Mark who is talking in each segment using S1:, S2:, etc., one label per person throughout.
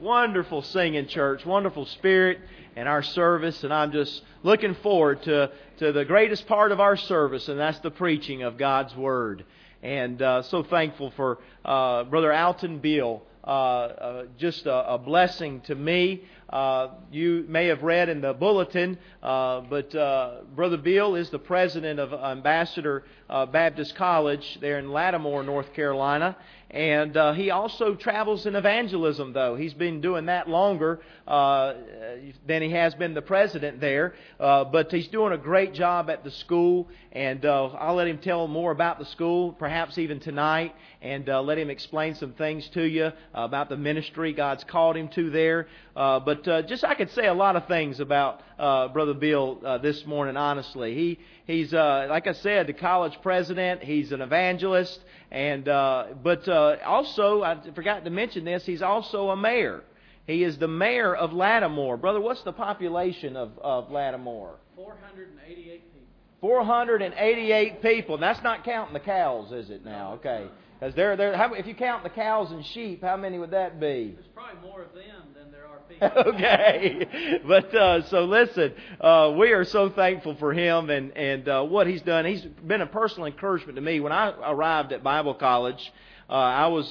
S1: wonderful singing, church. Wonderful spirit in our service. And I'm just looking forward to the greatest part of our service, and that's the preaching of God's Word. And so thankful for Brother Alton Beal. Just a blessing to me. You may have read in the bulletin, but Brother Beal is the president of Ambassador Baptist College there in Lattimore, North Carolina. And he also travels in evangelism, though. He's been doing that longer than he has been the president there. But he's doing a great job at the school. And I'll let him tell more about the school, perhaps even tonight. And let him explain some things to you about the ministry God's called him to there. But just I could say a lot of things about Brother Beal this morning, honestly. He's like I said, the college president. He's an evangelist. And but also, I forgot to mention this, he's also a mayor. He is the mayor of Lattimore. Brother, what's the population of Lattimore?
S2: 488 people.
S1: 488 people. And that's not counting the cows, is it now? Okay. Because if you count the cows and sheep, how many would that be?
S2: There's probably more of them than there are people.
S1: Okay. But so listen, we are so thankful for him and what he's done. He's been a personal encouragement to me. When I arrived at Bible college, I was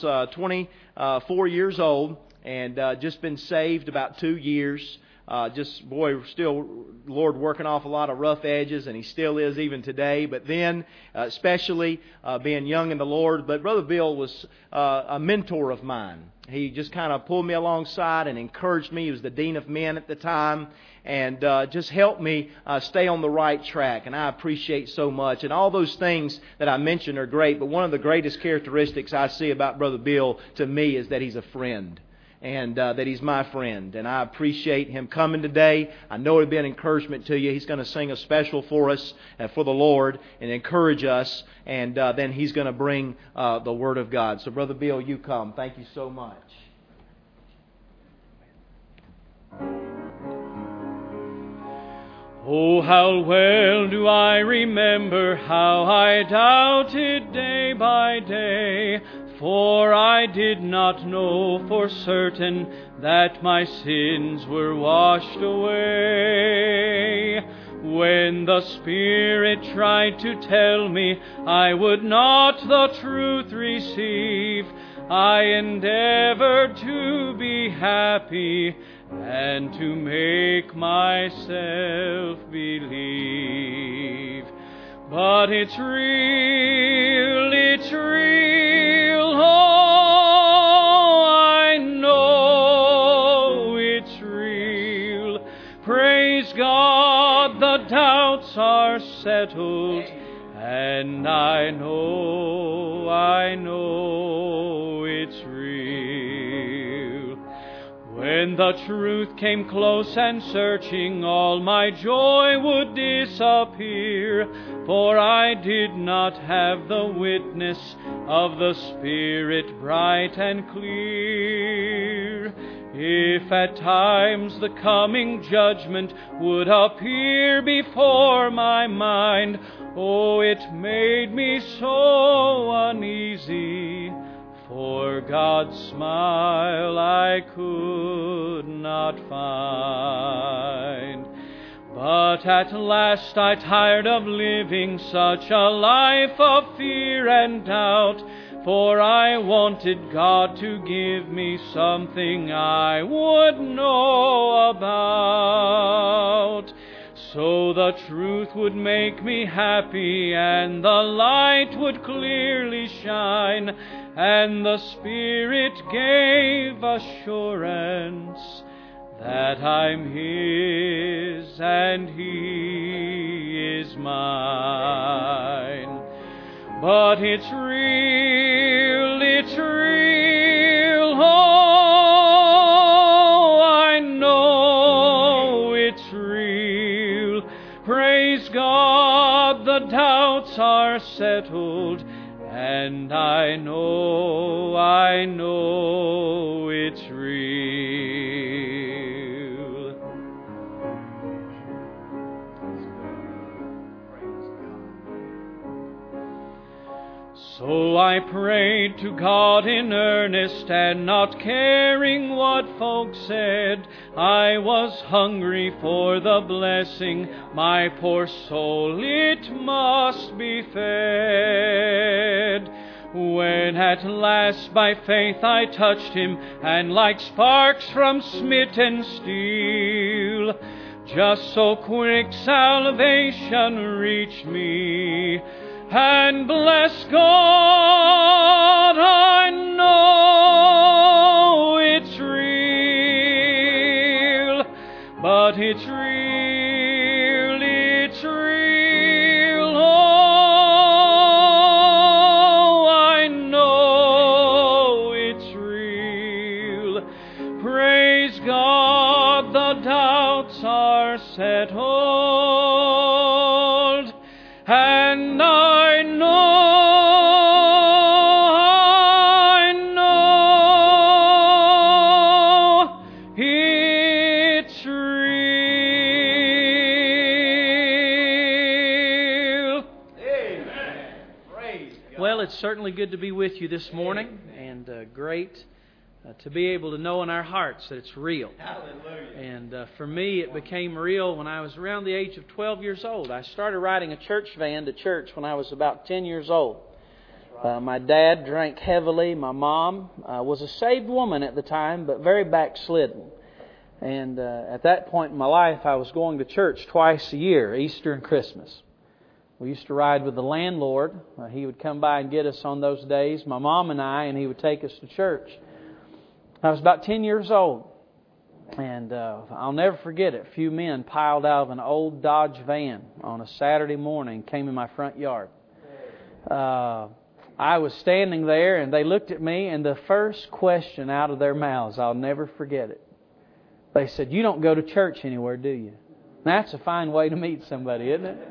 S1: 24 years old and just been saved about 2 years. Still, Lord working off a lot of rough edges, and He still is even today. But then, especially being young in the Lord. But Brother Bill was a mentor of mine. He just kind of pulled me alongside and encouraged me. He was the dean of men at the time, and just helped me stay on the right track. And I appreciate so much. And all those things that I mentioned are great. But one of the greatest characteristics I see about Brother Bill to me is that he's a friend. And that he's my friend. And I appreciate him coming today. I know it'll be an encouragement to you. He's going to sing a special for us and for the Lord and encourage us. And then he's going to bring the Word of God. So Brother Bill, you come. Thank you so much.
S2: Oh, how well do I remember how I doubted day by day, for I did not know for certain that my sins were washed away. When the Spirit tried to tell me I would not the truth receive, I endeavored to be happy and to make myself believe. But it's real, oh, I know it's real. Praise God, the doubts are settled, and I know it's real. When the truth came close and searching, all my joy would disappear, for I did not have the witness of the Spirit bright and clear. If at times the coming judgment would appear before my mind, oh, it made me so uneasy. For God's smile I could not find. But at last I tired of living such a life of fear and doubt, for I wanted God to give me something I would know about. So the truth would make me happy, and the light would clearly shine, and the Spirit gave assurance that I'm His and He is mine. But it's real, oh, I know it's real. Praise God, the doubts are settled, and I know it's real. So I prayed to God in earnest, and not caring what folks said, I was hungry for the blessing, my poor soul it must be fed. When at last by faith I touched Him, and like sparks from smitten steel, just so quick salvation reached me, and bless God, I know it's real, but it's real, it's real, oh, I know it's real. Praise God, the doubts are settled, and I know it's real.
S1: Amen. Praise God.
S2: Well, it's certainly good to be with you this morning, and great to be able to know in our hearts that it's real.
S1: Hallelujah.
S2: And for me, it became real when I was around the age of 12 years old. I started riding a church van to church when I was about 10 years old. My dad drank heavily. My mom was a saved woman at the time, but very backslidden. And at that point in my life, I was going to church twice a year, Easter and Christmas. We used to ride with the landlord. He would come by and get us on those days, my mom and I, and he would take us to church. I was about 10 years old, and I'll never forget it. A few men piled out of an old Dodge van on a Saturday morning, came in my front yard. I was standing there, and they looked at me, and the first question out of their mouths, I'll never forget it. They said, "You don't go to church anywhere, do you?" That's a fine way to meet somebody, isn't it?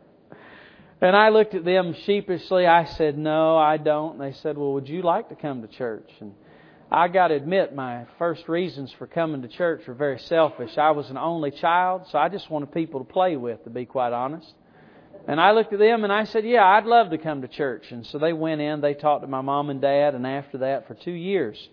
S2: And I looked at them sheepishly. I said, "No, I don't." And they said, "Well, would you like to come to church?" And I got to admit, my first reasons for coming to church were very selfish. I was an only child, so I just wanted people to play with, to be quite honest. And I looked at them and I said, "Yeah, I'd love to come to church." And so they went in, they talked to my mom and dad, and after that, for 2 years,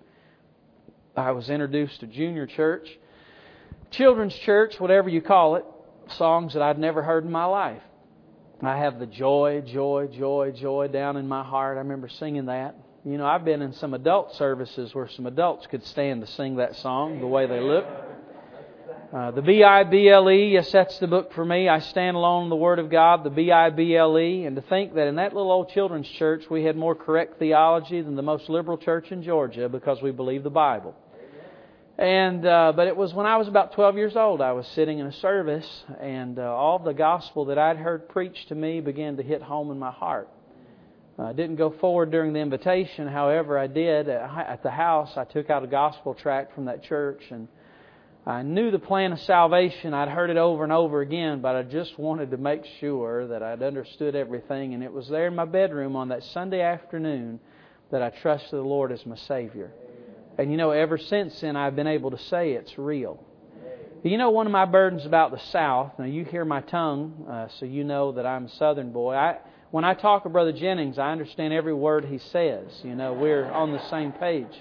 S2: I was introduced to junior church, children's church, whatever you call it, songs that I'd never heard in my life. I have the joy, joy, joy, joy down in my heart. I remember singing that. You know, I've been in some adult services where some adults could stand to sing that song the way they look. The B-I-B-L-E, yes, that's the book for me. I stand alone in the Word of God, the B-I-B-L-E. And to think that in that little old children's church we had more correct theology than the most liberal church in Georgia because we believe the Bible. And but it was when I was about 12 years old. I was sitting in a service, and all the gospel that I'd heard preached to me began to hit home in my heart. I didn't go forward during the invitation. However, I did at the house. I took out a gospel tract from that church, and I knew the plan of salvation. I'd heard it over and over again, but I just wanted to make sure that I'd understood everything. And it was there in my bedroom on that Sunday afternoon that I trusted the Lord as my Savior. And you know, ever since then, I've been able to say it's real. You know, one of my burdens about the South, now you hear my tongue, so you know that I'm a Southern boy. When I talk to Brother Jennings, I understand every word he says. You know, we're on the same page.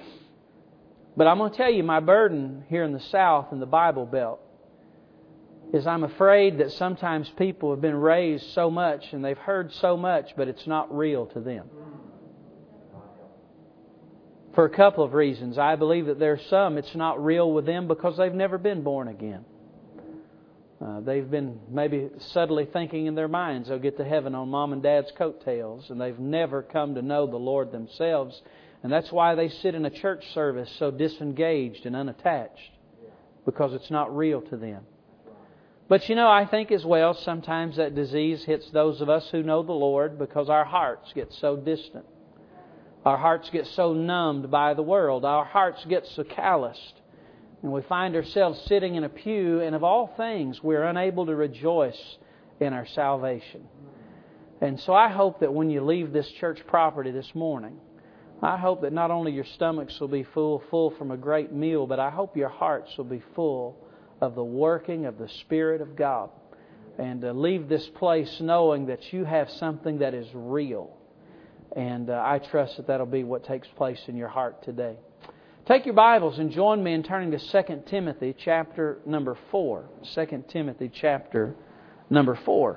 S2: But I'm going to tell you, my burden here in the South, in the Bible Belt, is I'm afraid that sometimes people have been raised so much and they've heard so much, but it's not real to them. For a couple of reasons. I believe that there are some, it's not real with them because they've never been born again. They've been maybe subtly thinking in their minds they'll get to heaven on mom and dad's coattails, and they've never come to know the Lord themselves. And that's why they sit in a church service so disengaged and unattached, because it's not real to them. But you know, I think as well, sometimes that disease hits those of us who know the Lord because our hearts get so distant. Our hearts get so numbed by the world. Our hearts get so calloused. And we find ourselves sitting in a pew, and of all things, we're unable to rejoice in our salvation. And so I hope that when you leave this church property this morning, I hope that not only your stomachs will be full from a great meal, but I hope your hearts will be full of the working of the Spirit of God. And leave this place knowing that you have something that is real.
S3: And I trust that that'll be what takes place in your heart today. Take your Bibles and join me in turning to 2 Timothy chapter number 4. 2 Timothy chapter number 4.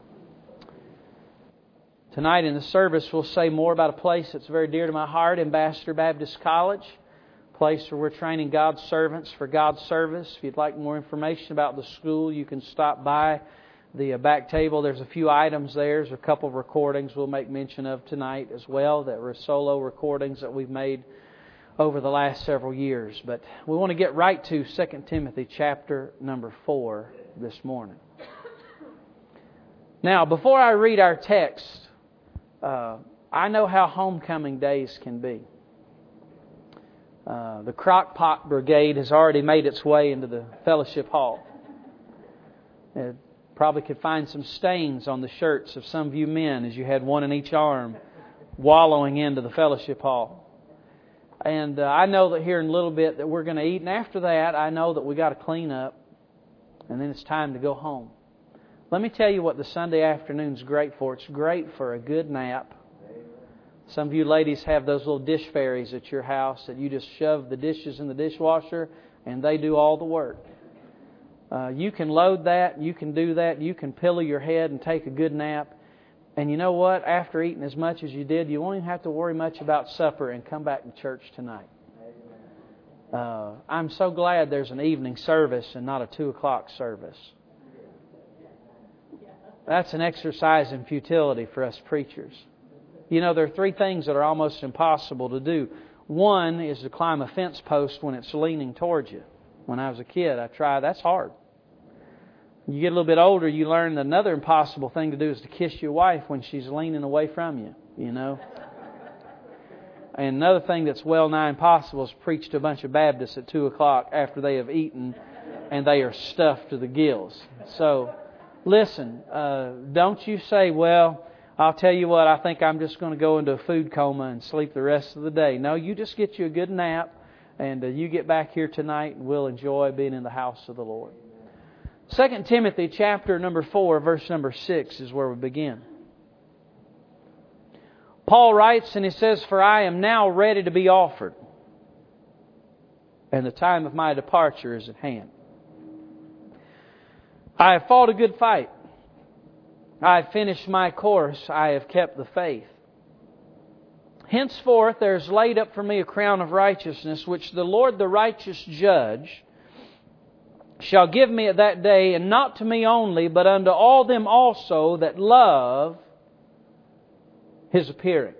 S3: Tonight in the service we'll say more about a place that's very dear to my heart, Ambassador Baptist College. A place where we're training God's servants for God's service. If you'd like more information about the school, you can stop by the back table. There's a few items there. There's a couple of recordings we'll make mention of tonight as well that were solo recordings that we've made over the last several years. But we want to get right to 2 Timothy chapter number 4 this morning. Now, before I read our text, I know how homecoming days can be. The Crock-Pot Brigade has already made its way into the fellowship hall. It probably could find some stains on the shirts of some of you men as you had one in each arm wallowing into the fellowship hall. And I know that here in a little bit that we're going to eat. And after that, I know that we got to clean up. And then it's time to go home. Let me tell you what the Sunday afternoon's great for. It's great for a good nap. Some of you ladies have those little dish fairies at your house that you just shove the dishes in the dishwasher and they do all the work. You can load that. You can do that. You can pillow your head and take a good nap. And you know what? After eating as much as you did, you won't even have to worry much about supper and come back to church tonight. I'm so glad there's an evening service and not a 2 o'clock service. That's an exercise in futility for us preachers. You know, there are 3 things that are almost impossible to do. One is to climb a fence post when it's leaning towards you. When I was a kid, I tried. That's hard. You get a little bit older, you learn that another impossible thing to do is to kiss your wife when she's leaning away from you, you know. And another thing that's well nigh impossible is preach to a bunch of Baptists at 2 o'clock after they have eaten and they are stuffed to the gills. So, listen, don't you say, well, I'll tell you what, I think I'm just going to go into a food coma and sleep the rest of the day. No, you just get you a good nap and you get back here tonight and we'll enjoy being in the house of the Lord. 2 Timothy chapter number 4, verse number 6 is where we begin. Paul writes and he says, "For I am now ready to be offered, and the time of my departure is at hand. I have fought a good fight. I have finished my course. I have kept the faith. Henceforth there is laid up for me a crown of righteousness, which the Lord the righteous judge shall give me at that day, and not to me only, but unto all them also that love His appearing."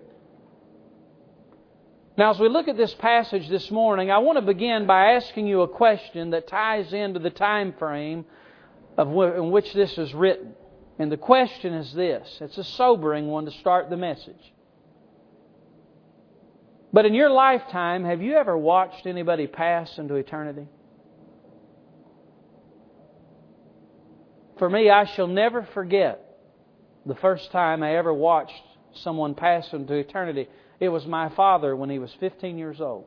S3: Now, as we look at this passage this morning, I want to begin by asking you a question that ties into the time frame in which this is written. And the question is this. It's a sobering one to start the message. But in your lifetime, have you ever watched anybody pass into eternity? For me, I shall never forget the first time I ever watched someone pass into eternity. It was my father when he was 15 years old.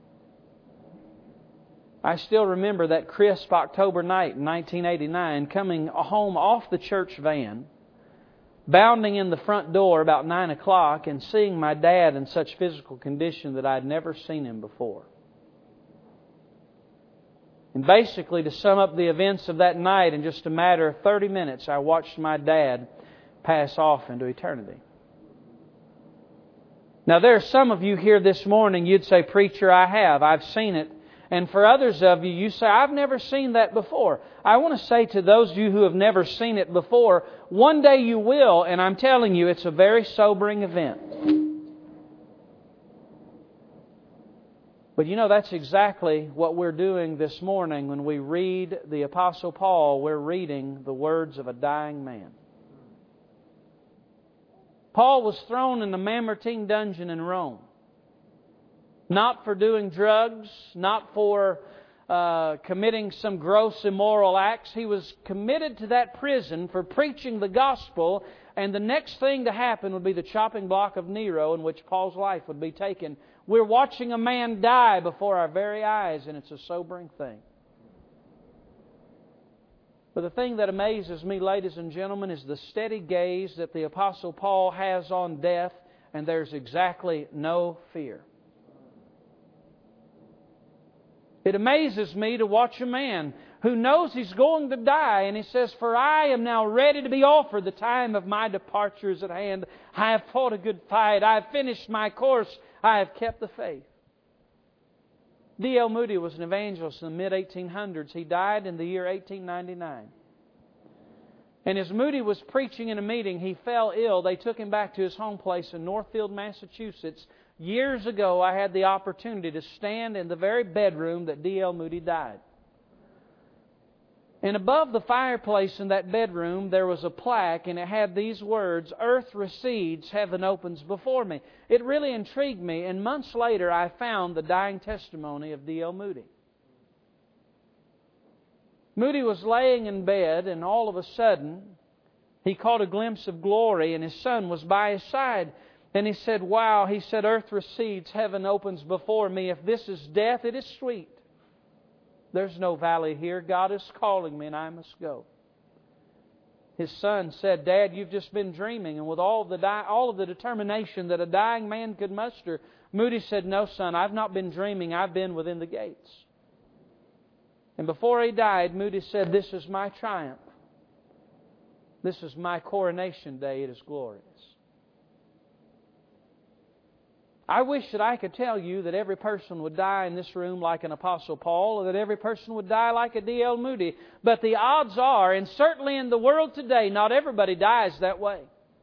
S3: I still remember that crisp October night in 1989, coming home off the church van, bounding in the front door about 9 o'clock and seeing my dad in such physical condition that I'd never seen him before. And basically, to sum up the events of that night, in just a matter of 30 minutes, I watched my dad pass off into eternity. Now, there are some of you here this morning, you'd say, "Preacher, I have. I've seen it." And for others of you, you say, "I've never seen that before." I want to say to those of you who have never seen it before, one day you will, and I'm telling you, it's a very sobering event. But you know, that's exactly what we're doing this morning when we read the Apostle Paul. We're reading the words of a dying man. Paul was thrown in the Mamertine dungeon in Rome. Not for doing drugs, not for committing some gross immoral acts. He was committed to that prison for preaching the gospel, and the next thing to happen would be the chopping block of Nero, in which Paul's life would be taken. We're watching a man die before our very eyes, and it's a sobering thing. But the thing that amazes me, ladies and gentlemen, is the steady gaze that the Apostle Paul has on death and there's exactly no fear. It amazes me to watch a man who knows he's going to die, and he says, "For I am now ready to be offered. The time of my departure is at hand. I have fought a good fight. I have finished my course. I have kept the faith." D.L. Moody was an evangelist in the mid-1800s. He died in the year 1899. And as Moody was preaching in a meeting, he fell ill. They took him back to his home place in Northfield, Massachusetts. Years ago, I had the opportunity to stand in the very bedroom that D.L. Moody died. And above the fireplace in that bedroom, there was a plaque, and it had these words, "Earth recedes, heaven opens before me." It really intrigued me, and months later I found the dying testimony of D.L. Moody. Moody was laying in bed, and all of a sudden, he caught a glimpse of glory, and his son was by his side. And he said, "Wow," he said, "earth recedes, heaven opens before me. If this is death, it is sweet. There's no valley here. God is calling me, and I must go." His son said, "Dad, you've just been dreaming." And with all of the determination that a dying man could muster, Moody said, "No, son, I've not been dreaming. I've been within the gates." And before he died, Moody said, "This is my triumph. This is my coronation day. It is glorious." I wish that I could tell you that every person would die in this room like an Apostle Paul, or that every person would die like a D.L. Moody. But the odds are, and certainly in the world today, not everybody dies that way.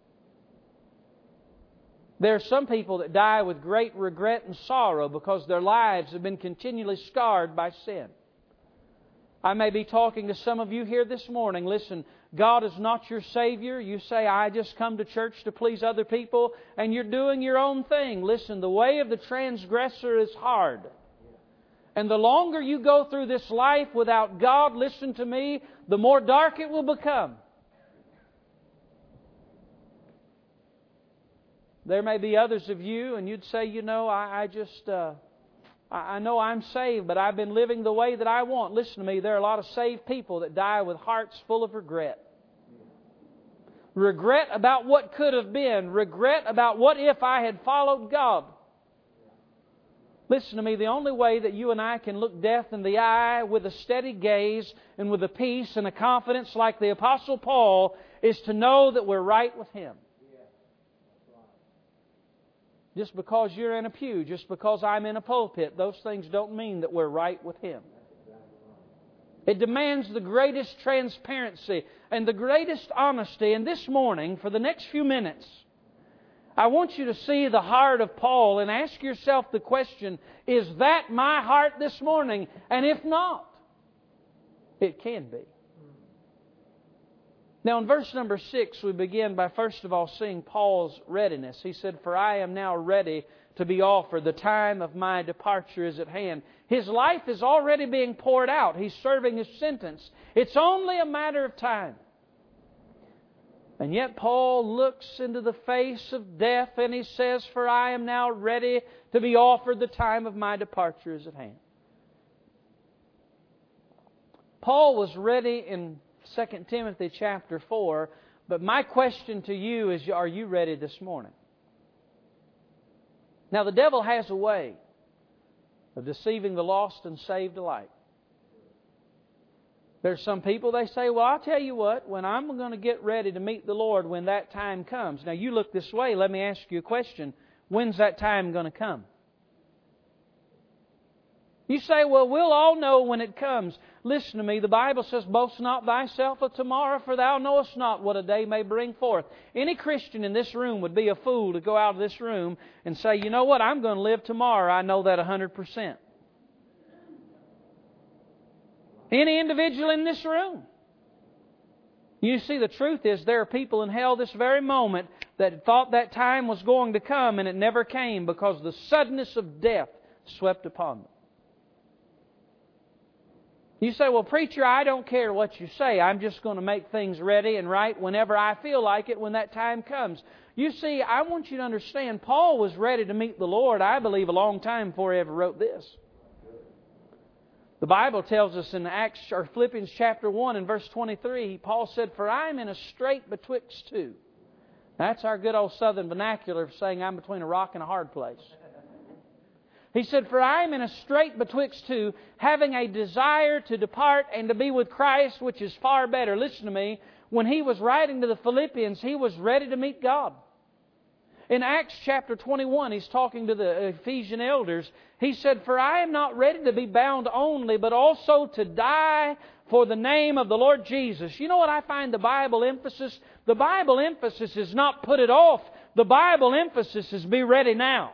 S3: There are some people that die with great regret and sorrow because their lives have been continually scarred by sin. I may be talking to some of you here this morning. Listen, God is not your Savior. You say, "I just come to church to please other people," and you're doing your own thing. Listen, the way of the transgressor is hard. And the longer you go through this life without God, listen to me, the more dark it will become. There may be others of you, and you'd say, I know I'm saved, but I've been living the way that I want. Listen to me, there are a lot of saved people that die with hearts full of regret. Regret about what could have been. Regret about what if I had followed God. Listen to me, the only way that you and I can look death in the eye with a steady gaze and with a peace and a confidence like the Apostle Paul is to know that we're right with Him. Just because you're in a pew, just because I'm in a pulpit, those things don't mean that we're right with Him. It demands the greatest transparency and the greatest honesty. And this morning, for the next few minutes, I want you to see the heart of Paul and ask yourself the question, is that my heart this morning? And if not, it can be. Now in verse number 6, we begin by first of all seeing Paul's readiness. He said, "For I am now ready to be offered. The time of my departure is at hand." His life is already being poured out. He's serving his sentence. It's only a matter of time. And yet Paul looks into the face of death and he says, "For I am now ready to be offered. The time of my departure is at hand." Paul was ready in 2 Timothy chapter 4, but my question to you is, are you ready this morning? Now the devil has a way of deceiving the lost and saved alike. There's some people, they say, "Well, I'll tell you what, when I'm going to get ready to meet the Lord when that time comes." Now you look this way, let me ask you a question. When's that time going to come? You say, "Well, we'll all know when it comes." Listen to me, the Bible says, "Boast not thyself of tomorrow, for thou knowest not what a day may bring forth." Any Christian in this room would be a fool to go out of this room and say, "You know what, I'm going to live tomorrow. I know that 100%. Any individual in this room. You see, the truth is there are people in hell this very moment that thought that time was going to come and it never came because the suddenness of death swept upon them. You say, "Well, preacher, I don't care what you say. I'm just going to make things ready and right whenever I feel like it when that time comes." You see, I want you to understand, Paul was ready to meet the Lord, I believe, a long time before he ever wrote this. The Bible tells us in Philippians chapter 1 and verse 23, Paul said, "For I am in a strait betwixt two, That's our good old southern vernacular for saying I'm between a rock and a hard place. He said, "For I am in a strait betwixt two, having a desire to depart and to be with Christ, which is far better." Listen to me. When he was writing to the Philippians, he was ready to meet God. In Acts chapter 21, he's talking to the Ephesian elders. He said, "For I am not ready to be bound only, but also to die for the name of the Lord Jesus." You know what I find the Bible emphasis? The Bible emphasis is not put it off. The Bible emphasis is be ready now.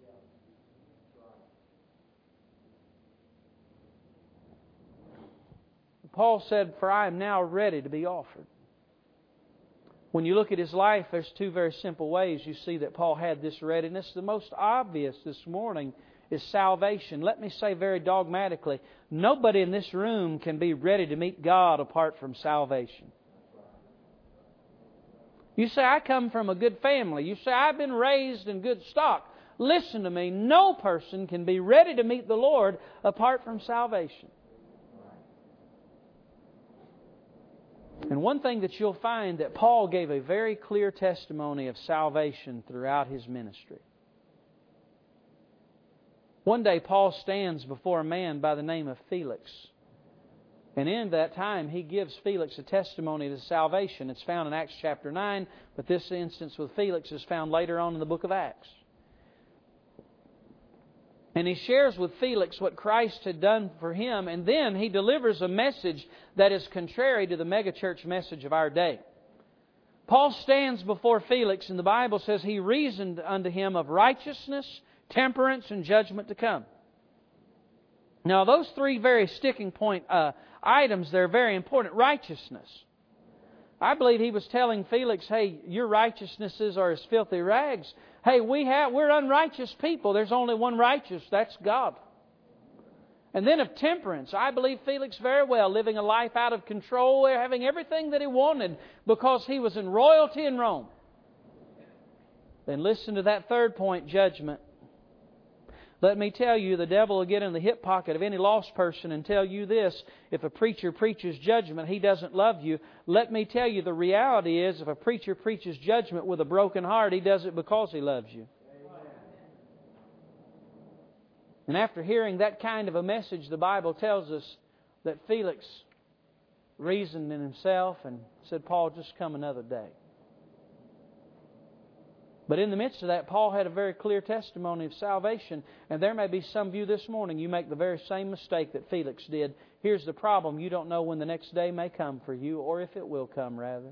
S3: Paul said, "For I am now ready to be offered." When you look at his life, there's two very simple ways you see that Paul had this readiness. The most obvious this morning is salvation. Let me say very dogmatically, nobody in this room can be ready to meet God apart from salvation. You say, "I come from a good family." You say, "I've been raised in good stock." Listen to me, no person can be ready to meet the Lord apart from salvation. And one thing that you'll find that Paul gave a very clear testimony of salvation throughout his ministry. One day Paul stands before a man by the name of Felix. And in that time he gives Felix a testimony to salvation. It's found in Acts chapter 9, but this instance with Felix is found later on in the book of Acts. And he shares with Felix what Christ had done for him, and then he delivers a message that is contrary to the megachurch message of our day. Paul stands before Felix, and the Bible says he reasoned unto him of righteousness, temperance, and judgment to come. Now, those three very sticking point items, they're very important. Righteousness. I believe he was telling Felix, "Hey, your righteousnesses are as filthy rags. Hey, we're unrighteous people. There's only one righteous. That's God." And then of temperance, I believe Felix very well, living a life out of control, having everything that he wanted because he was in royalty in Rome. Then listen to that third point, judgment. Let me tell you, the devil will get in the hip pocket of any lost person and tell you this: if a preacher preaches judgment, he doesn't love you. Let me tell you, the reality is, if a preacher preaches judgment with a broken heart, he does it because he loves you. Amen. And after hearing that kind of a message, the Bible tells us that Felix reasoned in himself and said, "Paul, just come another day." But in the midst of that, Paul had a very clear testimony of salvation. And there may be some of you this morning, you make the very same mistake that Felix did. Here's the problem: you don't know when the next day may come for you, or if it will come, rather.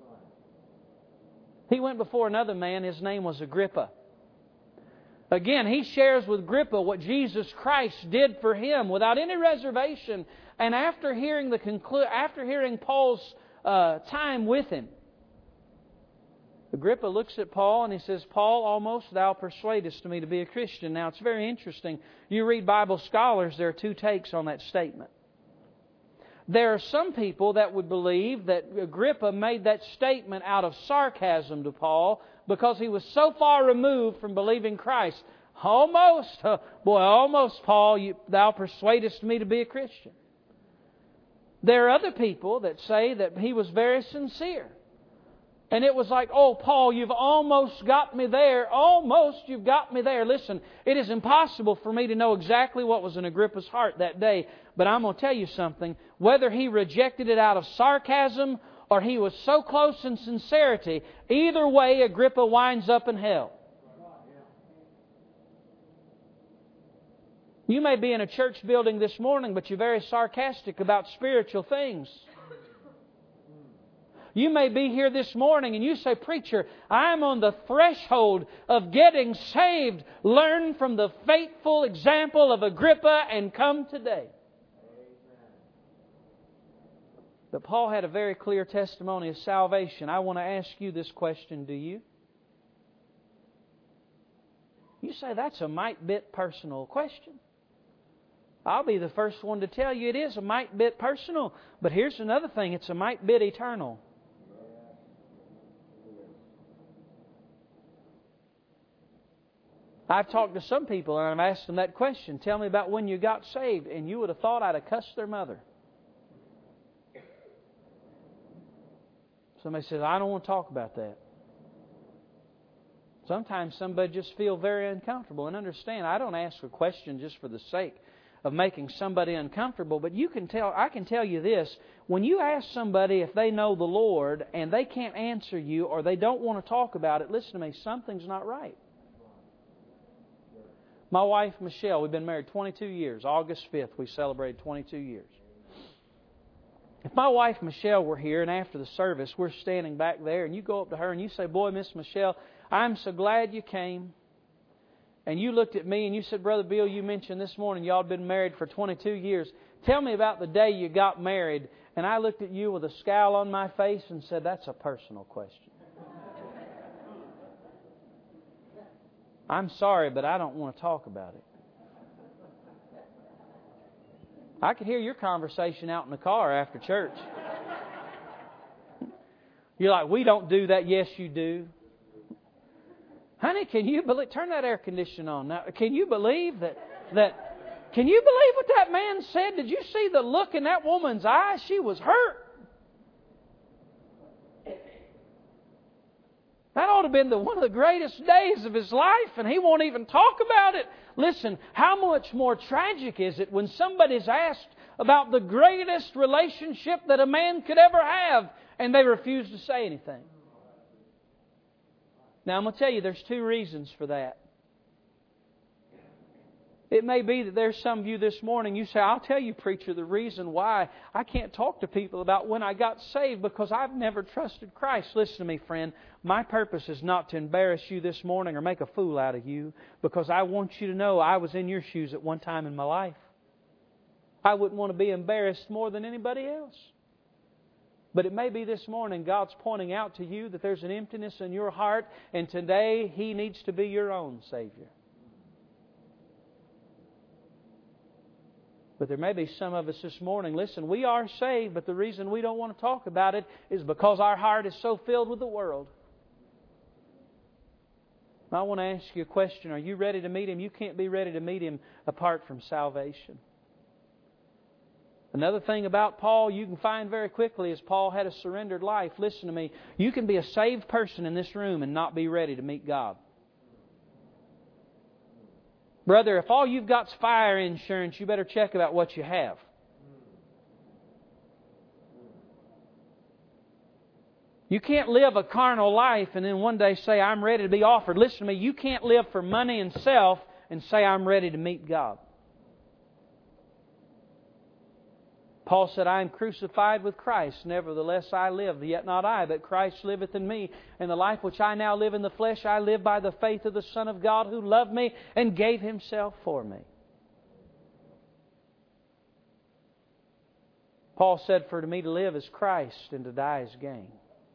S3: He went before another man. His name was Agrippa. Again, he shares with Agrippa what Jesus Christ did for him without any reservation. And after hearing Paul's time with him, Agrippa looks at Paul and he says, "Paul, almost thou persuadest me to be a Christian." Now, it's very interesting. You read Bible scholars, there are two takes on that statement. There are some people that would believe that Agrippa made that statement out of sarcasm to Paul because he was so far removed from believing Christ. Almost, Paul, thou persuadest me to be a Christian. There are other people that say that he was very sincere. And it was like, "Oh, Paul, you've almost got me there. Almost you've got me there." Listen, it is impossible for me to know exactly what was in Agrippa's heart that day. But I'm going to tell you something. Whether he rejected it out of sarcasm or he was so close in sincerity, either way, Agrippa winds up in hell. You may be in a church building this morning, but you're very sarcastic about spiritual things. You may be here this morning and you say, "Preacher, I'm on the threshold of getting saved. Learn from the faithful example of Agrippa and come today." But Paul had a very clear testimony of salvation. I want to ask you this question, do you? You say, "That's a mite bit personal question." I'll be the first one to tell you it is a mite bit personal. But here's another thing, it's a mite bit eternal. I've talked to some people and I've asked them that question: "Tell me about when you got saved." And you would have thought I'd have cussed their mother. Somebody says, "I don't want to talk about that." Sometimes somebody just feel very uncomfortable. And understand, I don't ask a question just for the sake of making somebody uncomfortable, but I can tell you this, when you ask somebody if they know the Lord and they can't answer you or they don't want to talk about it, listen to me, something's not right. My wife, Michelle, we've been married 22 years. August 5th, we celebrated 22 years. If my wife, Michelle, were here and after the service, we're standing back there and you go up to her and you say, "Boy, Miss Michelle, I'm so glad you came." And you looked at me and you said, "Brother Bill, you mentioned this morning y'all had been married for 22 years. Tell me about the day you got married." And I looked at you with a scowl on my face and said, "That's a personal question. I'm sorry, but I don't want to talk about it." I could hear your conversation out in the car after church. You're like, "We don't do that." Yes, you do. Honey, can you believe? Turn that air conditioner on now. Can you believe that? Can you believe what that man said? Did you see the look in that woman's eyes? She was hurt. That ought to have been one of the greatest days of his life, and he won't even talk about it. Listen, how much more tragic is it when somebody's asked about the greatest relationship that a man could ever have, and they refuse to say anything? Now, I'm going to tell you, there's two reasons for that. It may be that there's some of you this morning, you say, "I'll tell you, preacher, the reason why I can't talk to people about when I got saved because I've never trusted Christ." Listen to me, friend. My purpose is not to embarrass you this morning or make a fool out of you, because I want you to know I was in your shoes at one time in my life. I wouldn't want to be embarrassed more than anybody else. But it may be this morning God's pointing out to you that there's an emptiness in your heart, and today He needs to be your own Savior. But there may be some of us this morning, listen, we are saved, but the reason we don't want to talk about it is because our heart is so filled with the world. I want to ask you a question. Are you ready to meet Him? You can't be ready to meet Him apart from salvation. Another thing about Paul you can find very quickly is Paul had a surrendered life. Listen to me. You can be a saved person in this room and not be ready to meet God. Brother, if all you've got is fire insurance, you better check about what you have. You can't live a carnal life and then one day say, "I'm ready to be offered." Listen to me. You can't live for money and self and say, "I'm ready to meet God." Paul said, "I am crucified with Christ. Nevertheless I live, yet not I, but Christ liveth in me. And the life which I now live in the flesh, I live by the faith of the Son of God who loved me and gave Himself for me." Paul said, "For to me to live is Christ, and to die is gain."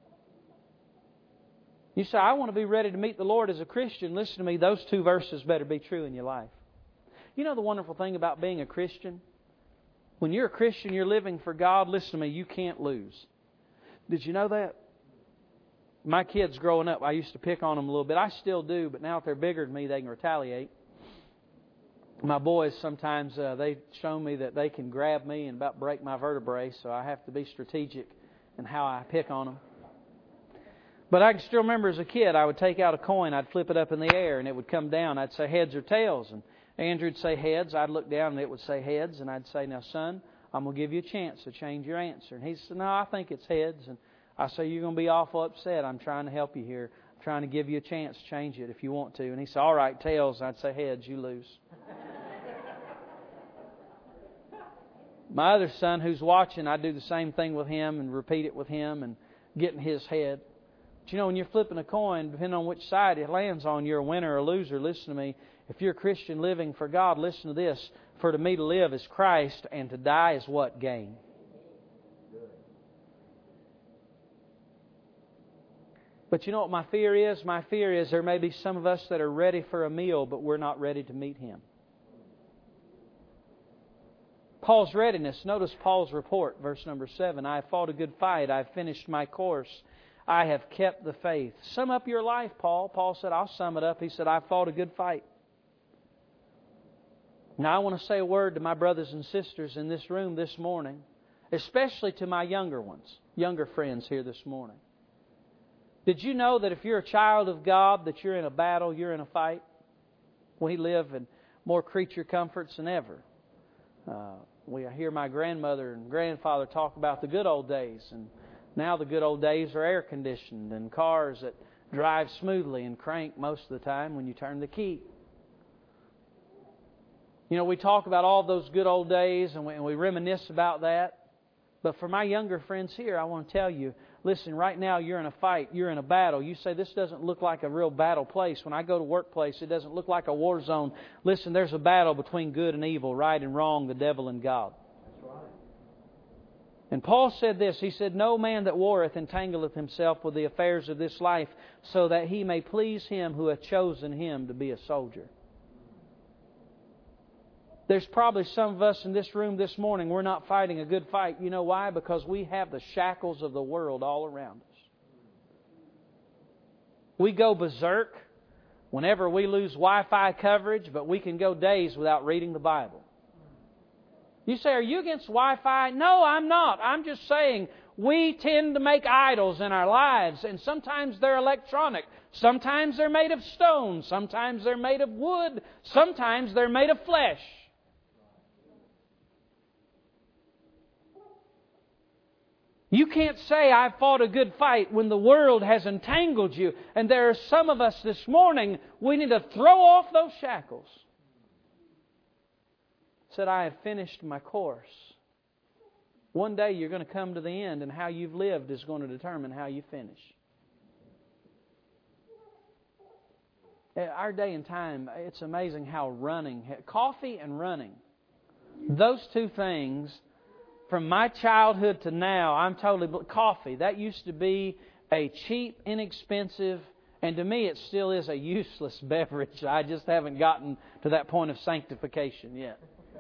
S3: You say, "I want to be ready to meet the Lord as a Christian." Listen to me, those two verses better be true in your life. You know the wonderful thing about being a Christian? When you're a Christian, you're living for God, listen to me, you can't lose. Did you know that? My kids growing up, I used to pick on them a little bit. I still do, but now that they're bigger than me, they can retaliate. My boys, sometimes they show me that they can grab me and about break my vertebrae, so I have to be strategic in how I pick on them. But I can still remember as a kid, I would take out a coin, I'd flip it up in the air, and it would come down. I'd say heads or tails, and Andrew would say heads. I'd look down and it would say heads. And I'd say, "Now, son, I'm going to give you a chance to change your answer." And he said, "No, I think it's heads." And I say, "You're going to be awful upset. I'm trying to help you here. I'm trying to give you a chance to change it if you want to." And he said, "All right, tails." And I'd say, "Heads, you lose." My other son who's watching, I do the same thing with him and repeat it with him and get in his head. But you know, when you're flipping a coin, depending on which side it lands on, you're a winner or a loser. Listen to me. If you're a Christian living for God, listen to this. For to me to live is Christ, and to die is what? Gain. But you know what my fear is? My fear is there may be some of us that are ready for a meal, but we're not ready to meet Him. Paul's readiness. Notice Paul's report, verse number 7. "I have fought a good fight. I have finished my course. I have kept the faith." Sum up your life, Paul. Paul said, I'll sum it up. He said, "I fought a good fight." Now, I want to say a word to my brothers and sisters in this room this morning, especially to my younger ones, younger friends here this morning. Did you know that if you're a child of God, that you're in a battle, you're in a fight? We live in more creature comforts than ever. We hear my grandmother and grandfather talk about the good old days, and now the good old days are air conditioned and cars that drive smoothly and crank most of the time when you turn the key. You know, we talk about all those good old days and we reminisce about that. But for my younger friends here, I want to tell you, listen, right now you're in a fight, you're in a battle. You say, this doesn't look like a real battle place. When I go to workplace, it doesn't look like a war zone. Listen, there's a battle between good and evil, right and wrong, the devil and God. That's right. And Paul said this, he said, no man that warreth entangleth himself with the affairs of this life, so that he may please him who hath chosen him to be a soldier. There's probably some of us in this room this morning, we're not fighting a good fight. You know why? Because we have the shackles of the world all around us. We go berserk whenever we lose Wi-Fi coverage, but we can go days without reading the Bible. You say, are you against Wi-Fi? No, I'm not. I'm just saying we tend to make idols in our lives, and sometimes they're electronic. Sometimes they're made of stone. Sometimes they're made of wood. Sometimes they're made of flesh. You can't say, I fought a good fight when the world has entangled you. And there are some of us this morning, we need to throw off those shackles. Said, I have finished my course. One day you're going to come to the end, and how you've lived is going to determine how you finish. Our day and time, it's amazing how coffee and running, those two things, from my childhood to now, I'm totally... Coffee, that used to be a cheap, inexpensive, and to me it still is a useless beverage. I just haven't gotten to that point of sanctification yet.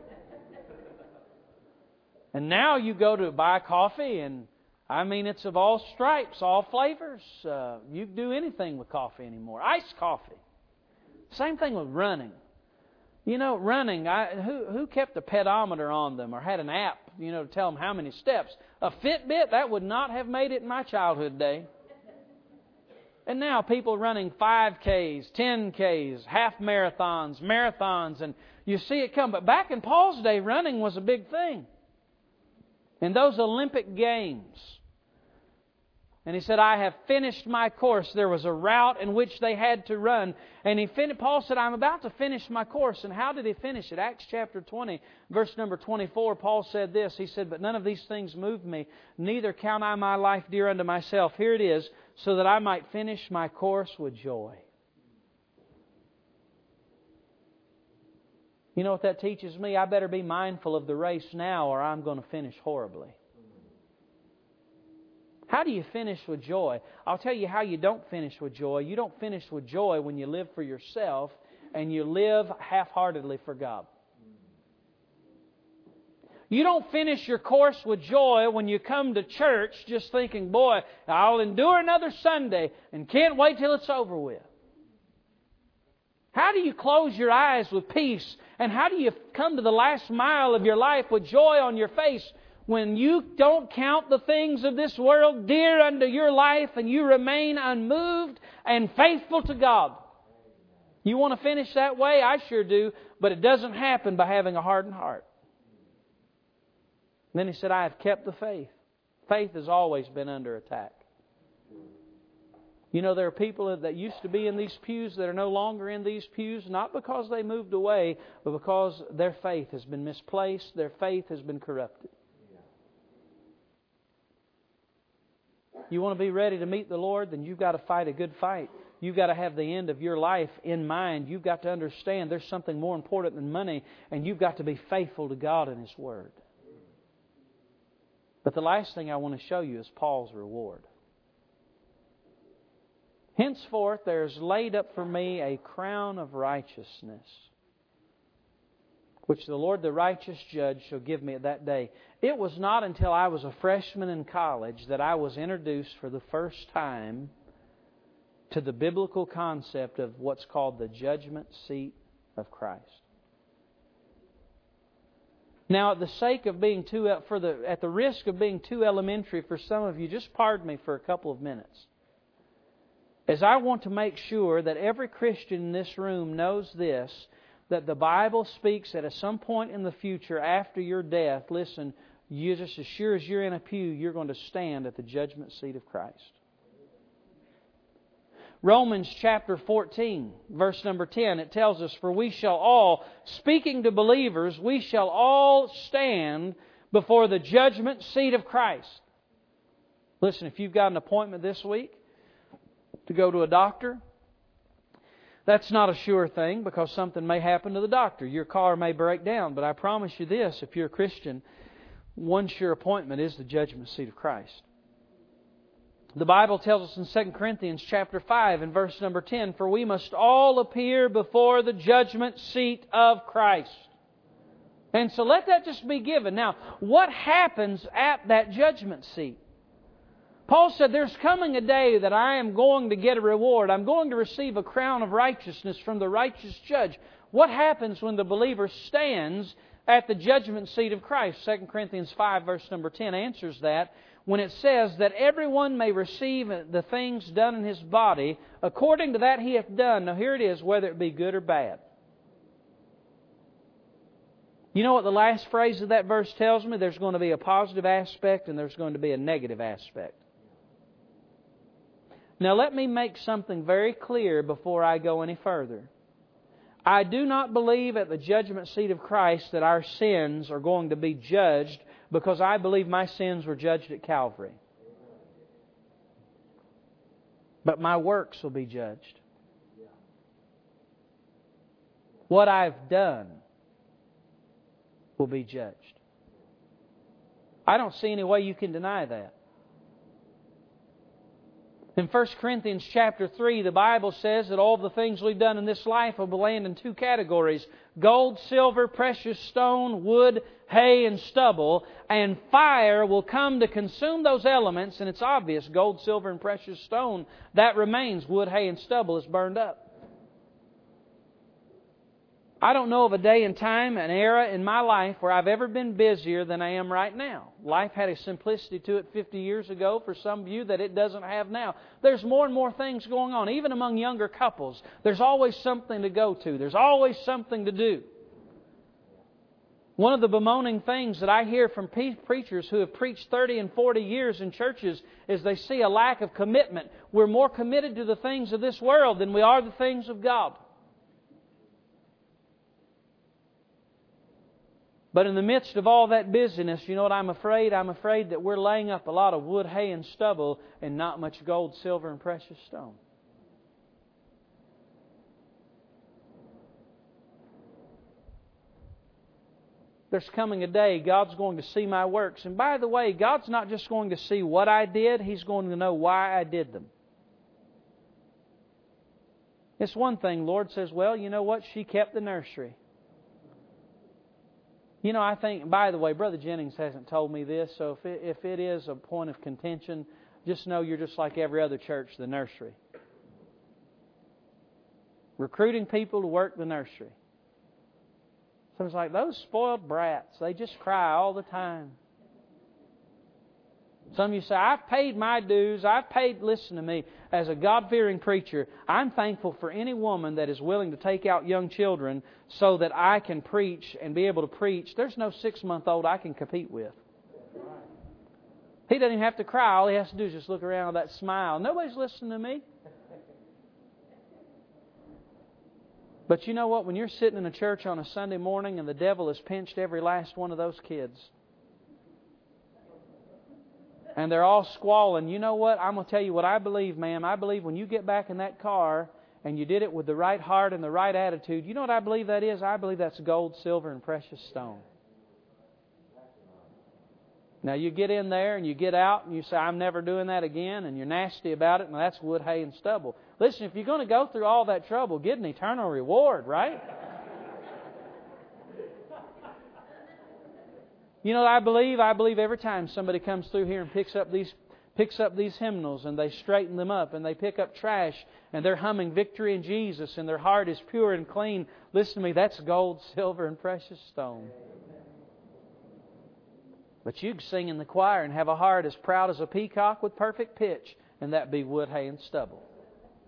S3: And now you go to buy coffee, and I mean it's of all stripes, all flavors. You can do anything with coffee anymore. Iced coffee. Same thing with running. You know, running, who kept a pedometer on them or had an app, to tell them how many steps? A Fitbit, that would not have made it in my childhood day. And now people running 5Ks, 10Ks, half marathons, and you see it come. But back in Paul's day, running was a big thing. In those Olympic Games. And he said, I have finished my course. There was a route in which they had to run. And Paul said, I'm about to finish my course. And how did he finish it? Acts chapter 20, verse number 24, Paul said this. He said, but none of these things moved me. Neither count I my life dear unto myself. Here it is, so that I might finish my course with joy. You know what that teaches me? I better be mindful of the race now, or I'm going to finish horribly. How do you finish with joy? I'll tell you how you don't finish with joy. You don't finish with joy when you live for yourself and you live half-heartedly for God. You don't finish your course with joy when you come to church just thinking, boy, I'll endure another Sunday and can't wait till it's over with. How do you close your eyes with peace? And how do you come to the last mile of your life with joy on your face when you don't count the things of this world dear unto your life and you remain unmoved and faithful to God? You want to finish that way? I sure do. But it doesn't happen by having a hardened heart. And then he said, I have kept the faith. Faith has always been under attack. You know, there are people that used to be in these pews that are no longer in these pews, not because they moved away, but because their faith has been misplaced, their faith has been corrupted. You want to be ready to meet the Lord? Then you've got to fight a good fight. You've got to have the end of your life in mind. You've got to understand there's something more important than money, and you've got to be faithful to God and His Word. But the last thing I want to show you is Paul's reward. Henceforth there is laid up for me a crown of righteousness, which the Lord the righteous judge shall give me at that day. It was not until I was a freshman in college that I was introduced for the first time to the biblical concept of what's called the judgment seat of Christ. Now, at the sake of being at the risk of being too elementary for some of you, just pardon me for a couple of minutes. is I want to make sure that every Christian in this room knows this, that the Bible speaks that at some point in the future after your death, listen, you just as sure as you're in a pew, you're going to stand at the judgment seat of Christ. Romans chapter 14, verse number 10, it tells us, for we shall all, speaking to believers, we shall all stand before the judgment seat of Christ. Listen, if you've got an appointment this week to go to a doctor, that's not a sure thing because something may happen to the doctor. Your car may break down. But I promise you this, if you're a Christian, one sure appointment is the judgment seat of Christ. The Bible tells us in 2 Corinthians chapter 5 and verse number 10, for we must all appear before the judgment seat of Christ. And so let that just be given. Now, what happens at that judgment seat? Paul said, there's coming a day that I am going to get a reward. I'm going to receive a crown of righteousness from the righteous judge. What happens when the believer stands at the judgment seat of Christ? 2 Corinthians 5 verse number 10 answers that when it says that everyone may receive the things done in his body according to that he hath done. Now here it is, whether it be good or bad. You know what the last phrase of that verse tells me? There's going to be a positive aspect and there's going to be a negative aspect. Now let me make something very clear before I go any further. I do not believe at the judgment seat of Christ that our sins are going to be judged because I believe my sins were judged at Calvary. But my works will be judged. What I've done will be judged. I don't see any way you can deny that. In 1 Corinthians chapter 3, the Bible says that all the things we've done in this life will be land in two categories: gold, silver, precious stone, wood, hay, and stubble. And fire will come to consume those elements. And it's obvious, gold, silver, and precious stone, that remains. Wood, hay, and stubble is burned up. I don't know of a day and time, an era in my life where I've ever been busier than I am right now. Life had a simplicity to it 50 years ago for some of you that it doesn't have now. There's more and more things going on. Even among younger couples, there's always something to go to. There's always something to do. One of the bemoaning things that I hear from preachers who have preached 30 and 40 years in churches is they see a lack of commitment. We're more committed to the things of this world than we are the things of God. But in the midst of all that busyness, you know what I'm afraid? I'm afraid that we're laying up a lot of wood, hay, and stubble and not much gold, silver, and precious stone. There's coming a day God's going to see my works. And by the way, God's not just going to see what I did, He's going to know why I did them. It's one thing, Lord says, well, you know what? She kept the nursery. You know, I think, by the way, Brother Jennings hasn't told me this, so if it is a point of contention, just know you're just like every other church, the nursery. Recruiting people to work the nursery. So it's like, those spoiled brats, they just cry all the time. Some of you say, I've paid my dues. Listen to me, as a God-fearing preacher, I'm thankful for any woman that is willing to take out young children so that I can preach and be able to preach. There's no 6-month-old I can compete with. He doesn't even have to cry. All he has to do is just look around with that smile. Nobody's listening to me. But you know what? When you're sitting in a church on a Sunday morning and the devil has pinched every last one of those kids, and they're all squalling, you know what? I'm going to tell you what I believe, ma'am. I believe when you get back in that car and you did it with the right heart and the right attitude, you know what I believe that is? I believe that's gold, silver, and precious stone. Now you get in there and you get out and you say, I'm never doing that again, and you're nasty about it, and that's wood, hay, and stubble. Listen, if you're going to go through all that trouble, get an eternal reward, right? You know what I believe? I believe every time somebody comes through here and picks up these hymnals and they straighten them up and they pick up trash and they're humming Victory in Jesus and their heart is pure and clean. Listen to me, that's gold, silver, and precious stone. But you can sing in the choir and have a heart as proud as a peacock with perfect pitch, and that be wood, hay, and stubble.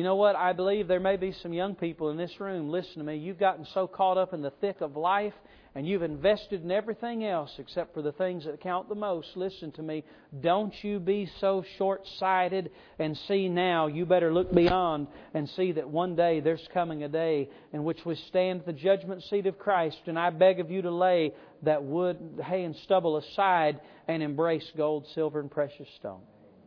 S3: You know what? I believe there may be some young people in this room. Listen to me. You've gotten so caught up in the thick of life and you've invested in everything else except for the things that count the most. Listen to me. Don't you be so short-sighted and see now. You better look beyond and see that one day there's coming a day in which we stand at the judgment seat of Christ, and I beg of you to lay that wood, hay, and stubble aside and embrace gold, silver, and precious stone.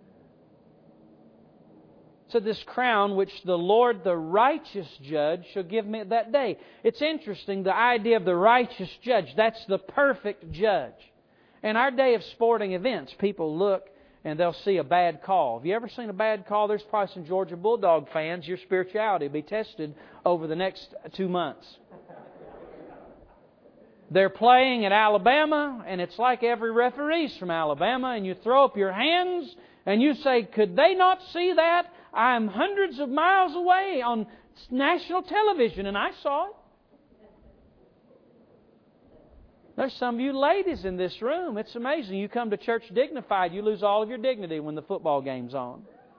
S3: So this crown which the Lord, the righteous judge, shall give me at that day. It's interesting, the idea of the righteous judge. That's the perfect judge. In our day of sporting events, people look and they'll see a bad call. Have you ever seen a bad call? There's probably some Georgia Bulldog fans. Your spirituality will be tested over the next 2 months. They're playing at Alabama, and it's like every referee's from Alabama, and you throw up your hands and you say, could they not see that? I'm hundreds of miles away on national television, and I saw it. There's some of you ladies in this room. It's amazing. You come to church dignified, you lose all of your dignity when the football game's on.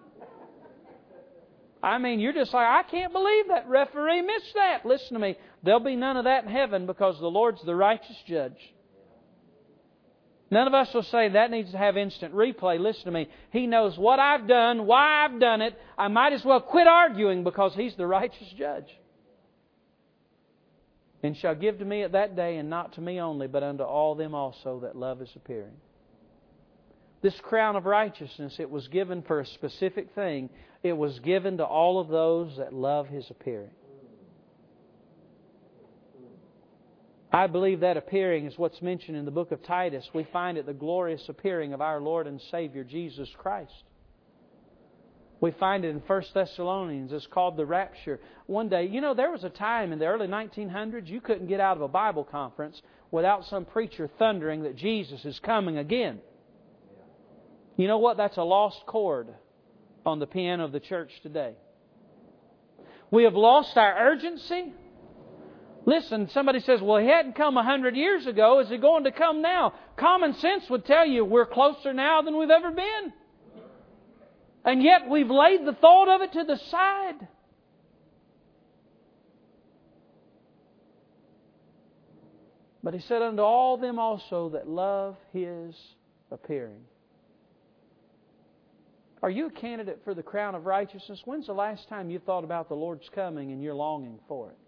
S3: I mean, you're just like, I can't believe that referee missed that. Listen to me. There'll be none of that in heaven because the Lord's the righteous judge. None of us will say that needs to have instant replay. Listen to me. He knows what I've done, why I've done it. I might as well quit arguing because He's the righteous judge. And shall give to me at that day, and not to me only, but unto all them also that love His appearing. This crown of righteousness, it was given for a specific thing. It was given to all of those that love His appearing. I believe that appearing is what's mentioned in the book of Titus. We find it the glorious appearing of our Lord and Savior Jesus Christ. We find it in 1 Thessalonians. It's called the rapture. One day, you know, there was a time in the early 1900s you couldn't get out of a Bible conference without some preacher thundering that Jesus is coming again. You know what? That's a lost chord on the piano of the church today. We have lost our urgency. Listen, somebody says, well, He hadn't come 100 years ago. Is He going to come now? Common sense would tell you we're closer now than we've ever been. And yet we've laid the thought of it to the side. But He said, unto all them also that love His appearing. Are you a candidate for the crown of righteousness? When's the last time you thought about the Lord's coming and you're longing for it?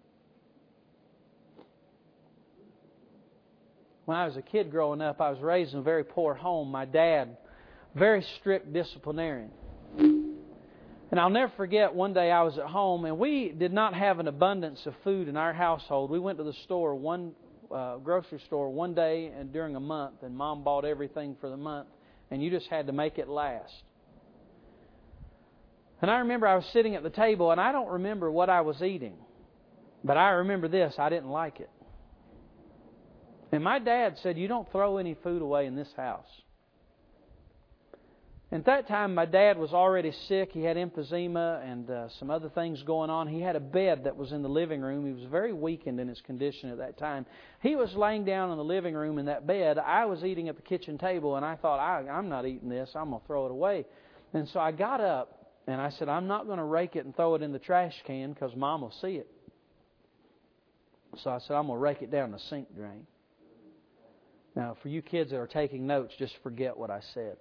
S3: When I was a kid growing up, I was raised in a very poor home. My dad, very strict disciplinarian. And I'll never forget, one day I was at home, and we did not have an abundance of food in our household. We went to the store, grocery store, one day and during a month, and Mom bought everything for the month, and you just had to make it last. And I remember I was sitting at the table, and I don't remember what I was eating. But I remember this, I didn't like it. And my dad said, you don't throw any food away in this house. At that time, my dad was already sick. He had emphysema and some other things going on. He had a bed that was in the living room. He was very weakened in his condition at that time. He was laying down in the living room in that bed. I was eating at the kitchen table, and I thought, I'm not eating this. I'm going to throw it away. And so I got up, and I said, I'm not going to rake it and throw it in the trash can because Mom will see it. So I said, I'm going to rake it down the sink drain. Now, for you kids that are taking notes, just forget what I said.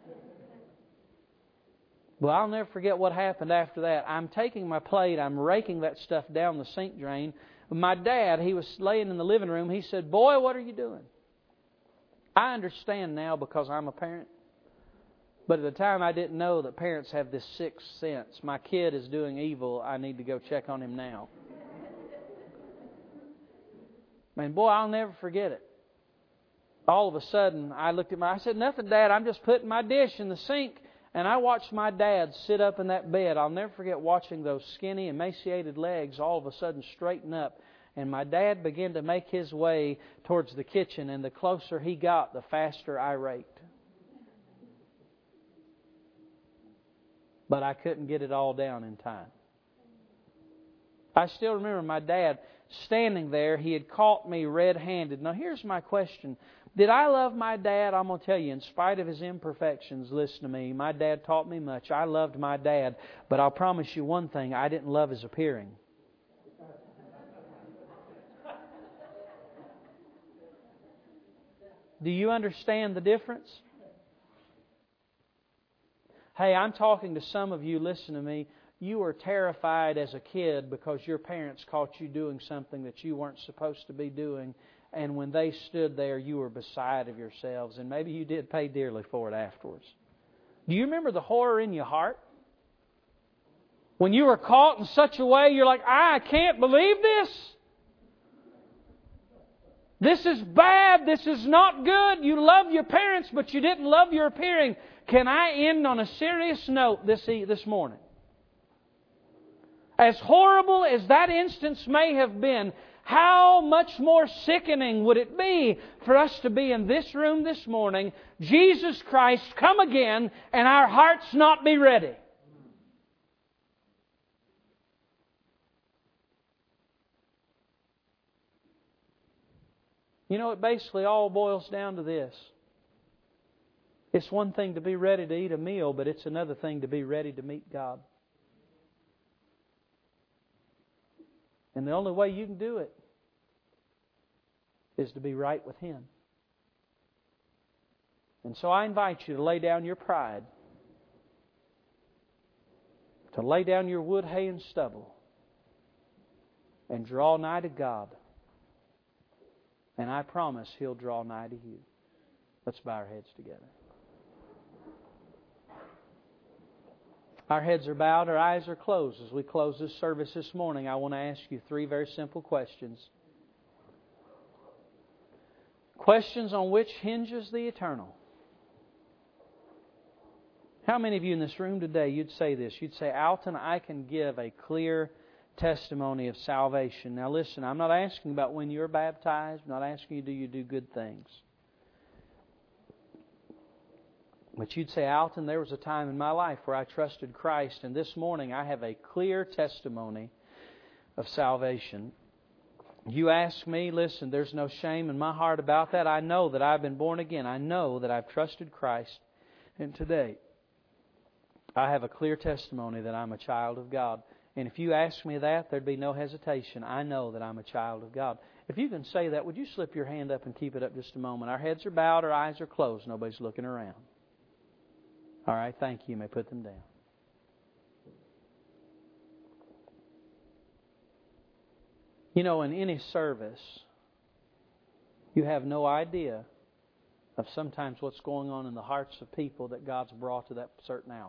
S3: Well, I'll never forget what happened after that. I'm taking my plate, I'm raking that stuff down the sink drain. My dad, he was laying in the living room. He said, boy, what are you doing? I understand now because I'm a parent. But at the time, I didn't know that parents have this sixth sense. My kid is doing evil. I need to go check on him now. Man, boy, I'll never forget it. All of a sudden, I looked at I said, nothing, Dad, I'm just putting my dish in the sink. And I watched my dad sit up in that bed. I'll never forget watching those skinny, emaciated legs all of a sudden straighten up. And my dad began to make his way towards the kitchen. And the closer he got, the faster I raked. But I couldn't get it all down in time. I still remember my dad standing there. He had caught me red-handed. Now, here's my question. Did I love my dad? I'm going to tell you, in spite of his imperfections, listen to me, my dad taught me much. I loved my dad, but I'll promise you one thing, I didn't love his appearing. Do you understand the difference? Hey, I'm talking to some of you, listen to me. You were terrified as a kid because your parents caught you doing something that you weren't supposed to be doing. And when they stood there, you were beside of yourselves. And maybe you did pay dearly for it afterwards. Do you remember the horror in your heart? When you were caught in such a way, you're like, I can't believe this. This is bad. This is not good. You love your parents, but you didn't love your appearing. Can I end on a serious note this morning? As horrible as that instance may have been, how much more sickening would it be for us to be in this room this morning, Jesus Christ come again, and our hearts not be ready? You know, it basically all boils down to this. It's one thing to be ready to eat a meal, but it's another thing to be ready to meet God. And the only way you can do it is to be right with Him. And so I invite you to lay down your pride, to lay down your wood, hay, and stubble, and draw nigh to God. And I promise He'll draw nigh to you. Let's bow our heads together. Our heads are bowed, our eyes are closed. As we close this service this morning, I want to ask you 3 very simple questions. Questions on which hinges the eternal. How many of you in this room today, you'd say this? You'd say, Alton, I can give a clear testimony of salvation. Now listen, I'm not asking about when you're baptized. I'm not asking you, do you do good things? But you'd say, Alton, there was a time in my life where I trusted Christ, and this morning I have a clear testimony of salvation. You ask me, listen, there's no shame in my heart about that. I know that I've been born again. I know that I've trusted Christ. And today, I have a clear testimony that I'm a child of God. And if you ask me that, there'd be no hesitation. I know that I'm a child of God. If you can say that, would you slip your hand up and keep it up just a moment? Our heads are bowed, our eyes are closed. Nobody's looking around. All right, thank you. You may put them down. You know, in any service, you have no idea of sometimes what's going on in the hearts of people that God's brought to that certain hour.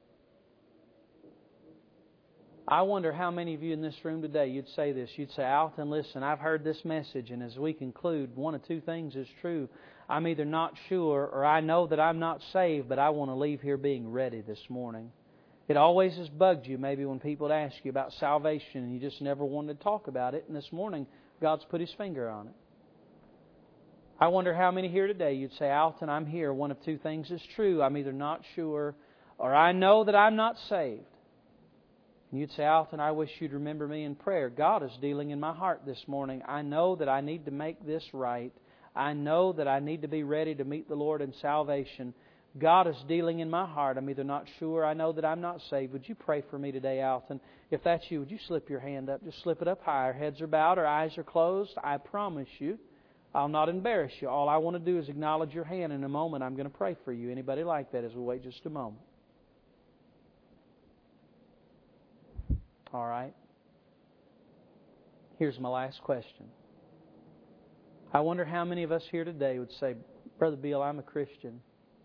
S3: I wonder how many of you in this room today, you'd say this. You'd say, Alton, listen, I've heard this message, and as we conclude, one of 2 things is true. I'm either not sure or I know that I'm not saved, but I want to leave here being ready this morning. It always has bugged you maybe when people ask you about salvation and you just never wanted to talk about it, and this morning God's put His finger on it. I wonder how many here today you'd say, Alton, I'm here. One of 2 things is true. I'm either not sure or I know that I'm not saved. And you'd say, Alton, I wish you'd remember me in prayer. God is dealing in my heart this morning. I know that I need to make this right. I know that I need to be ready to meet the Lord in salvation. God is dealing in my heart. I'm either not sure. I know that I'm not saved. Would you pray for me today, Alton? If that's you, would you slip your hand up? Just slip it up high. Our heads are bowed. Our eyes are closed. I promise you, I'll not embarrass you. All I want to do is acknowledge your hand. In a moment, I'm going to pray for you. Anybody like that as we wait just a moment? All right. Here's my last question. I wonder how many of us here today would say, Brother Bill, I'm a Christian.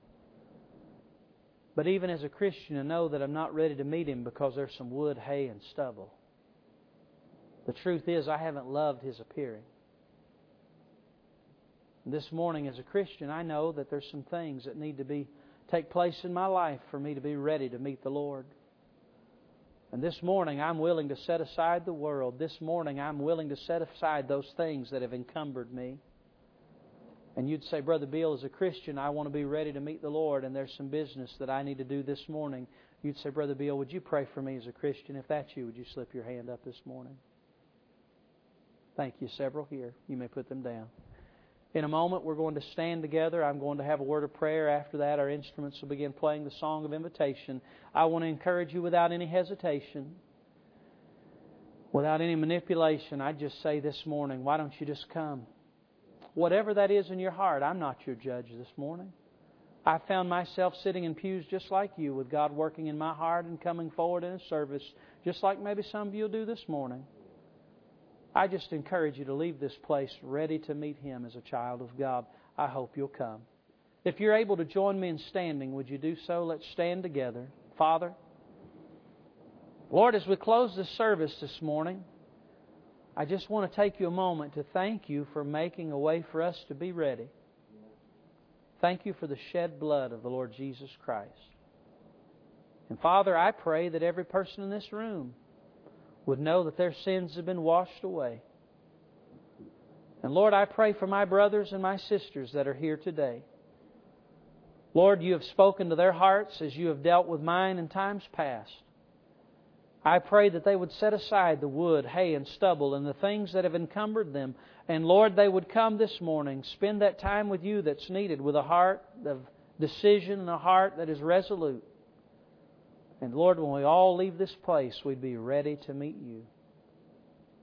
S3: But even as a Christian, I know that I'm not ready to meet Him because there's some wood, hay, and stubble. The truth is, I haven't loved His appearing. And this morning, as a Christian, I know that there's some things that need to take place in my life for me to be ready to meet the Lord. And this morning, I'm willing to set aside the world. This morning, I'm willing to set aside those things that have encumbered me. And you'd say, Brother Bill, as a Christian, I want to be ready to meet the Lord, and there's some business that I need to do this morning. You'd say, Brother Bill, would you pray for me as a Christian? If that's you, would you slip your hand up this morning? Thank you. Several here. You may put them down. In a moment, we're going to stand together. I'm going to have a word of prayer. After that, our instruments will begin playing the song of invitation. I want to encourage you without any hesitation, without any manipulation. I just say this morning, why don't you just come? Whatever that is in your heart, I'm not your judge this morning. I found myself sitting in pews just like you, with God working in my heart and coming forward in a service, just like maybe some of you will do this morning. I just encourage you to leave this place ready to meet Him as a child of God. I hope you'll come. If you're able to join me in standing, would you do so? Let's stand together. Father, Lord, as we close this service this morning, I just want to take you a moment to thank you for making a way for us to be ready. Thank you for the shed blood of the Lord Jesus Christ. And Father, I pray that every person in this room would know that their sins have been washed away. And Lord, I pray for my brothers and my sisters that are here today. Lord, you have spoken to their hearts as you have dealt with mine in times past. I pray that they would set aside the wood, hay, and stubble and the things that have encumbered them. And Lord, they would come this morning, spend that time with you that's needed, with a heart of decision and a heart that is resolute. And Lord, when we all leave this place, we'd be ready to meet you.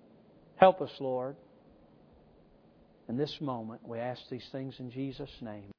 S3: Help us, Lord. In this moment, we ask these things in Jesus' name.